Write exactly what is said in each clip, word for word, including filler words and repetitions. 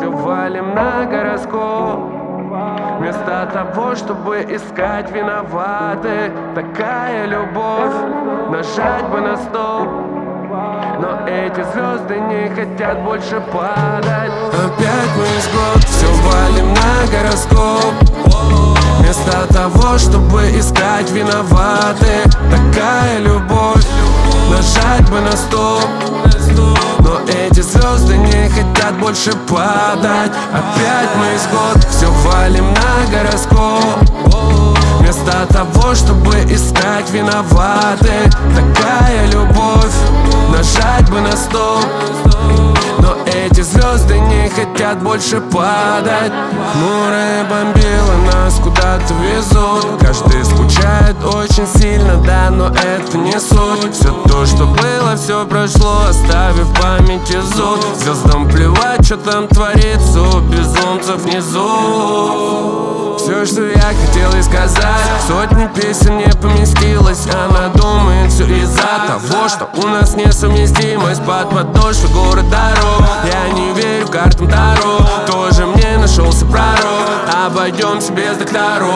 все валим на гороскоп. Вместо того, чтобы искать виноватых. Такая любовь, нажать бы на стоп. Но эти звезды не хотят больше падать. Опять мы из год все валим на гороскоп. Вместо того, чтобы искать виноватых. Такая любовь, нажать бы на стоп. Но эти звезды не хотят больше падать. Опять мы из год все валим на гороскоп. Вместо того, чтобы искать виноватых. Такая любовь, нажать бы на стоп. Но эти звезды не хотят больше падать. Хмурые бомбилы нас куда-то везут. Каждый скучает очень сильно, да, но это не суть. Все то, что было, все прошло, оставив в памяти зуд. Звездам плевать, что там творится у безумцев внизу. Все, что я хотел и сказать, сотни песен не поместилось. Она думает все из-за того, что у нас несовместимость. Под подошвой город дорог. Я не верю картам Таро. Тоже мне нашелся пророк. Обойдемся без докторов.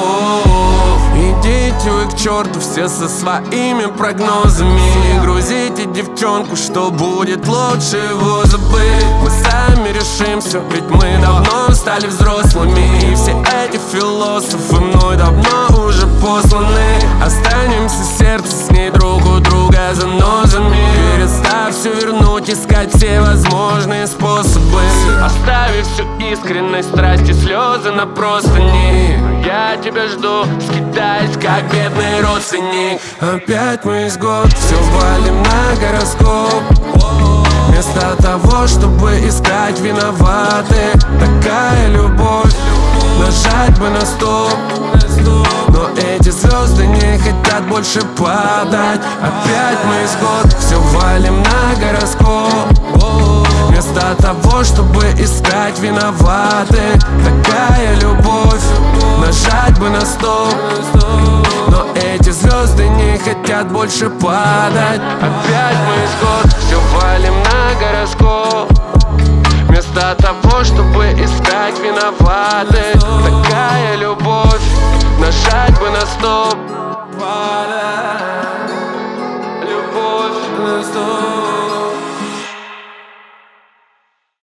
Идите вы к черту все со своими прогнозами. Не грузите девчонку, что будет лучше его забыть. Мы сами решим все, ведь мы давно стали взрослыми. И все эти философы мной давно уже посланы. Останемся сердце с ней друг у друга занозами. Перестав все вернуть, искать все возможные способы. Оставив всю искренность, страсть и слезы на простыни. Я тебя жду, скитаюсь, как бедный родственник. Опять мы из год все валим на гороскоп. Вместо того, чтобы искать виноватых. Такая любовь, нажать бы на стоп. Но эти звезды не хотят больше падать. Опять мы из год все валим на гороскоп. Вместо того, чтобы искать виноватых. Такая любовь, нажать бы на стоп. Но эти звезды не хотят больше падать. Опять мы из год все валим на гороскоп. Вместо того, чтобы искать виноватых. Такая любовь, нажать бы на стоп.